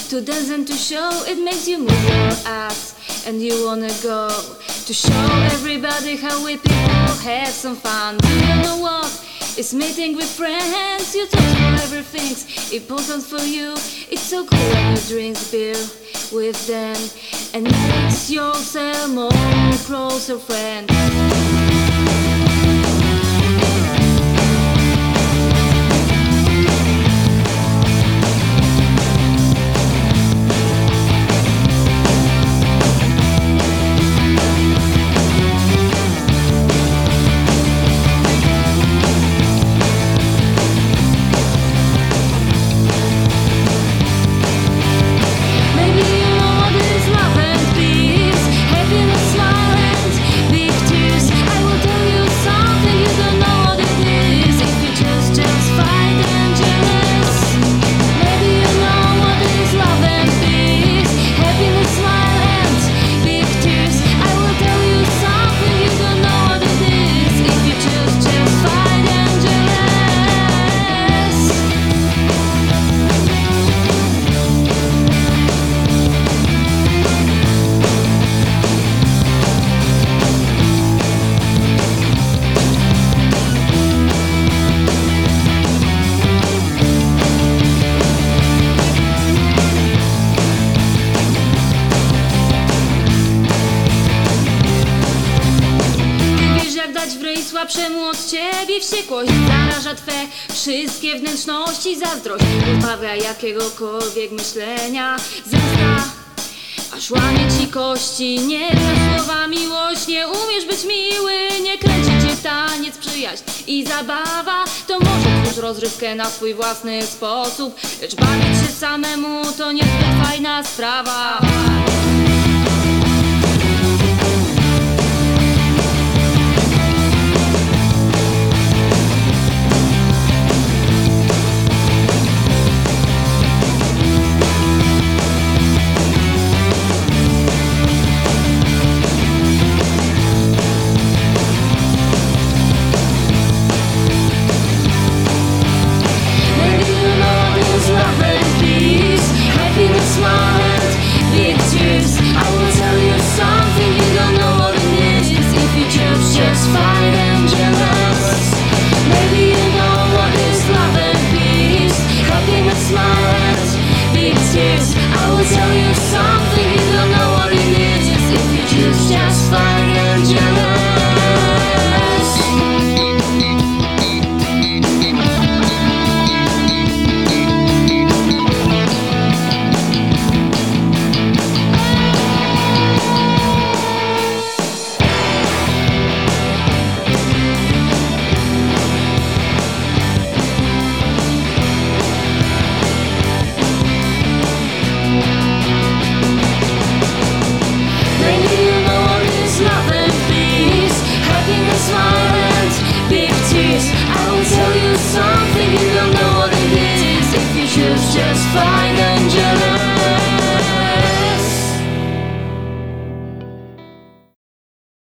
to dance and to show. It makes you move your ass and you wanna go to show everybody how we people have some fun. Do you know what? It's meeting with friends. You talk for everything's important for you. It's so cool when you drink beer with them and makes yourself more closer friend. Słabszemu od ciebie wściekłość zaraża twe wszystkie wnętrzności. Zazdrość pozbawia jakiegokolwiek myślenia. Zemsta aż łamie ci kości. Nie znasz słowa miłość, nie umiesz być miły. Nie kręci cię taniec, przyjaźń i zabawa. To może twórz rozrywkę na swój własny sposób, lecz bawić się samemu to niezbyt fajna sprawa.